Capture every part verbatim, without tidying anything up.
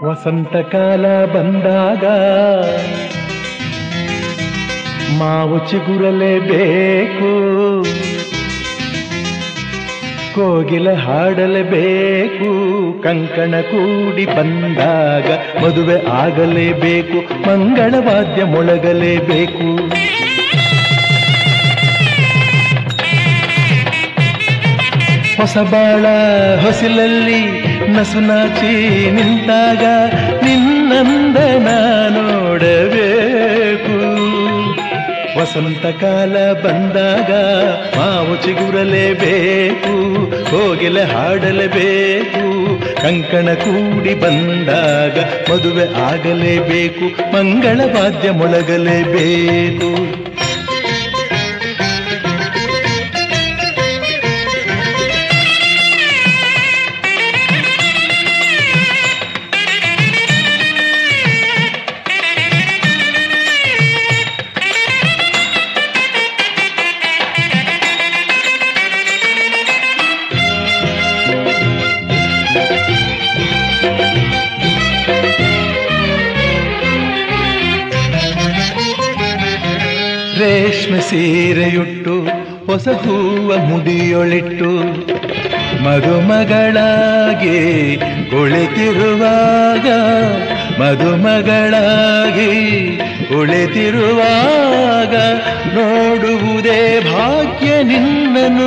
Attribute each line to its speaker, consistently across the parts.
Speaker 1: ವಸಂತಕಾಲ ಬಂದಾಗ ಮಾವು ಚಿಗುರಲೇಬೇಕು, ಕೋಗಿಲ ಹಾಡಲೇಬೇಕು, ಕಂಕಣ ಕೂಡಿ ಬಂದಾಗ ಮದುವೆ ಆಗಲೇಬೇಕು, ಮಂಗಳವಾದ್ಯ ಮೊಳಗಲೇಬೇಕು. ಹೊಸಬಾಳ ಹೊಸಿಲಲ್ಲಿ ನಸುನಾಚಿ ನಿಂತಾಗ ನಿನ್ನಂದನ ನೋಡಬೇಕು. ವಸಂತಕಾಲ ಬಂದಾಗ ಮಾವು ಚಿಗುರಲೇಬೇಕು, ಕೋಗಿಲ ಹಾಡಲೇಬೇಕು, ಕಂಕಣ ಕೂಡಿ ಬಂದಾಗ ಮದುವೆ ಆಗಲೇಬೇಕು, ಮಂಗಳವಾದ್ಯ ಮೊಳಗಲೇಬೇಕು. ರೇಷ್ಮೆ ಸೀರೆಯುಟ್ಟು ಹೊಸ ಹೂವ ಮುಡಿಯೊಳಿಟ್ಟು ಮದುಮಗಳಾಗಿ ಕುಳಿತಿರುವಾಗ ಮದುಮಗಳಾಗಿ ಕುಳಿತಿರುವಾಗ ನೋಡುವುದೇ ಭಾಗ್ಯ ನಿನ್ನನು.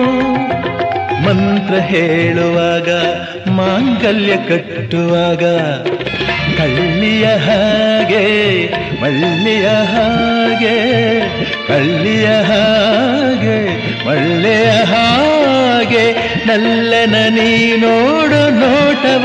Speaker 1: ಮಂತ್ರ ಹೇಳುವಾಗ ಮಾಂಗಲ್ಯ ಕಟ್ಟುವಾಗ ಕಳ್ಳಿಯ ಹಾಗೆ ಮಳ್ಳಿಯ ಹಾಗೆ ಕಳ್ಳಿಯ ಹಾಗೆ ಮಳ್ಳೆಯ ಹಾಗೆ ನಲ್ಲನ ನೀ ನೋಡು ನೋಟವ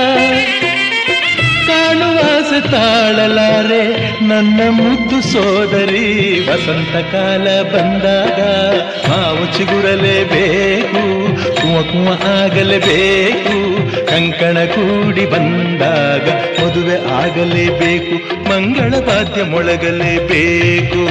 Speaker 1: ಕಾಣುವಾಸ ತಾಳಲಾರೆ ನನ್ನ ಮುದ್ದು ಸೋದರಿ. ವಸಂತಕಾಲ ಬಂದಾಗ ಮಾವು ಚಿಗುರಲೇಬೇಕು, ಕುವ ಕುವ ಆಗಲೇಬೇಕು, ಕಂಕಣ ಕೂಡಿ ಬಂದಾಗ ಮದುವೆ ಆಗಲೇಬೇಕು, ಮಂಗಳವಾದ್ಯ ಮೊಳಗಲೇಬೇಕು.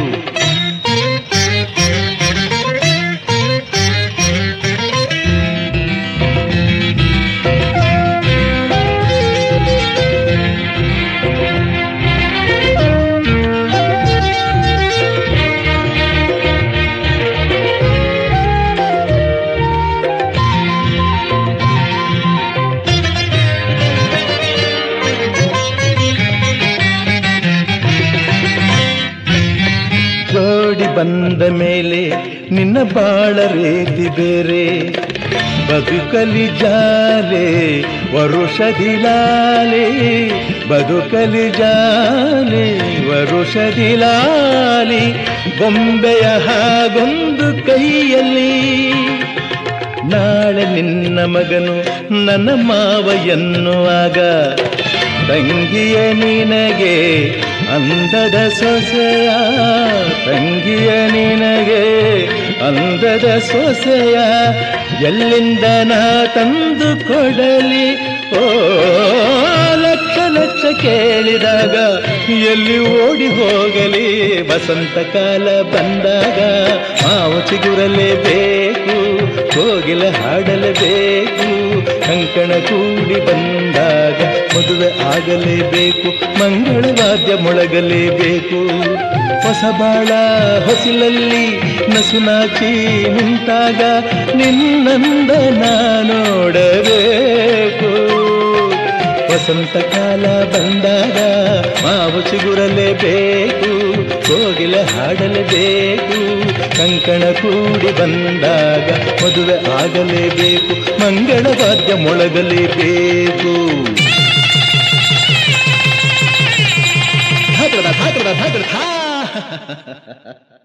Speaker 1: ಜೋಡಿ ಬಂದ ಮೇಲೆ ನಿನ್ನ ಬಾಳ ರೀತಿ ಬೇರೆ, ಬದುಕಲಿ ಜಾಲೆ ವರುಷದಿಲಾಲೆ, ಬದುಕಲಿ ಜಾಲೆ ವರುಷದಿಲಾಲಿ, ಬೊಂಬೆಯ ಹಾಗೊಂದು ಕೈಯಲ್ಲಿ ನಾಳೆ ನಿನ್ನ ಮಗನು ನನ್ನ ಮಾವ ಎನ್ನುವಾಗ ತಂಗಿಯ ನಿನಗೆ ಅಂದದ ಸೊಸೆಯ, ತಂಗಿಯ ನಿನಗೆ ಅಂದದ ಸೊಸೆಯ ಎಲ್ಲಿಂದ ನಾ ತಂದು ಕೊಡಲಿ. ಓ ಲಕ್ಷ ಲಕ್ಷ ಕೇಳಿದಾಗ ಎಲ್ಲಿ ಓಡಿ ಹೋಗಲಿ. ವಸಂತಕಾಲ ಬಂದಾಗ ಮಾವು ಚಿಗುರಲೇಬೇಕು, ಕೋಗಿಲ ಹಾಡಲೇಬೇಕು, ಕಂಕಣ ಕೂಡಿ ಬಂದಾಗ ಮದುವೆ ಆಗಲೇಬೇಕು, ಮಂಗಳವಾದ್ಯ ಮೊಳಗಲೇಬೇಕು. ಹೊಸಬಾಳ ಹೊಸಿಲಲ್ಲಿ ನಸುನಾಚಿ ನಿಂತಾಗ ನಿನ್ನಂದನ ನೋಡಬೇಕು. ವಸಂತಕಾಲ ಬಂದಾಗ ಮಾವು ಚಿಗುರಲೇಬೇಕು, ಕೋಗಿಲ ಹಾಡಲೇಬೇಕು, ಕಂಕಣ ಕೂಡಿ ಬಂದಾಗ ಮದುವೆ ಆಗಲೇಬೇಕು, ಮಂಗಳವಾದ್ಯ ಮೊಳಗಲೇಬೇಕು. ಧಾತ್ರ ಧಾತ್ರ ಧಾತ್ರ ಧಾ